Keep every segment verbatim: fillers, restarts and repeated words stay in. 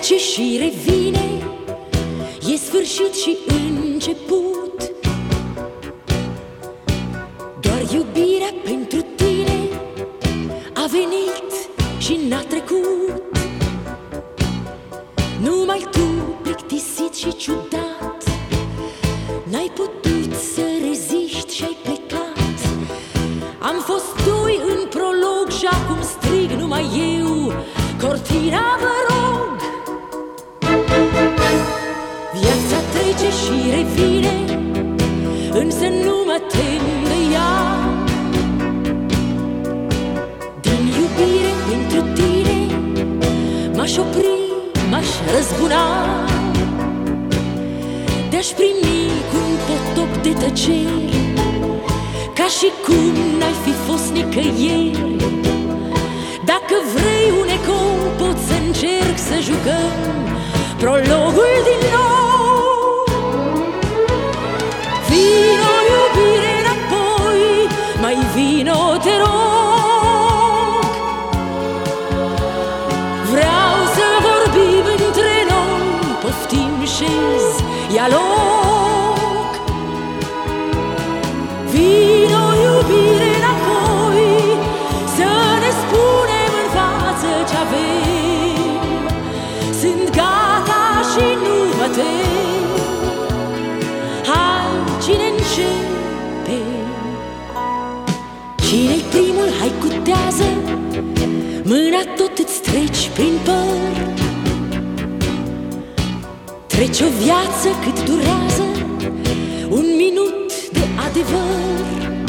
trece și revine, e sfârșit și început. Doar iubirea pentru tine a venit și n-a trecut. Numai tu, plictisit și ciudat, n-ai putut să reziști și-ai plecat. Am fost doi în prolog și acum strig numai eu, cortina vă rog. Viața trece și revine, însă nu mă tem de ea. Din iubire pentru tine m-aș opri, m-aș răzbuna, te-aș primi cu un potop de tăcere, ca și cum n-ai fi fost nicăieri. Dacă vrei un ecou, pot să încerc să jucăm prologul din nou. Vino, iubire, înapoi, mai vino, te rog. Vreau să vorbim între noi, poftim, șez, ia loc. Vino, iubire, înapoi, să ne spunem în față ce avem. Sunt gata și nu mă tem. Hai, cine începe? Cine-i primul? Hai, cutează, mâna tot îți treci prin păr. Trece o viață cât durează un minut de adevăr.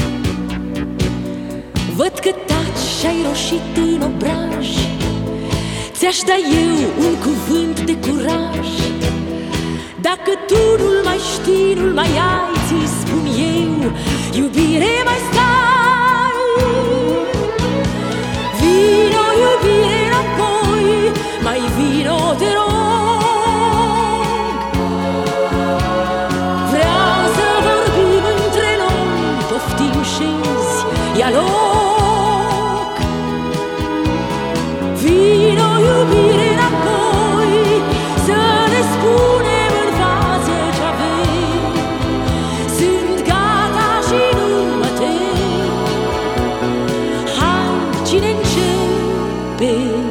Văd că taci și-ai roșit în obraj, ți-aș da eu un cuvânt de curaj. Dacă tu nu-l mai știi, nu-l mai ai, ți-l spun eu, iubire, mai stai. Vino, iubire, înapoi, mai vino, te rog. Vreau să vorbim între noi, poftim, șezi, ia loc. Vino, iubire, înapoi, să ne spunem în față ce avem. Sunt gata și nu mă tem. Hai, cine începe?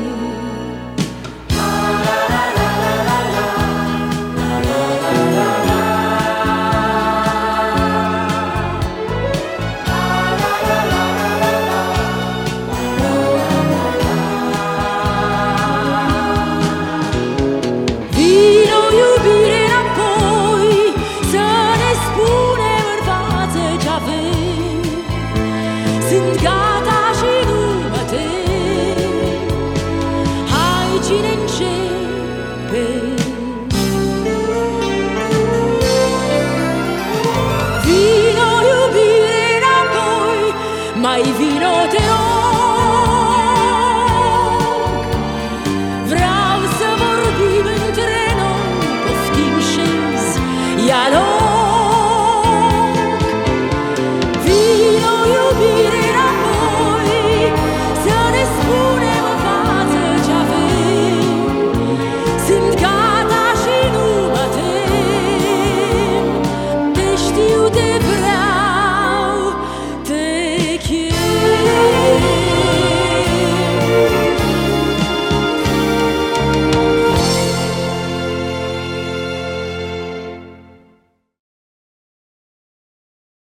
Sunt gata și nu mă tem. Hai, cine începe? Vino, iubire, înapoi, mai vino, te rog. Vreau să vorbim între noi, poftim, șezi, ia loc.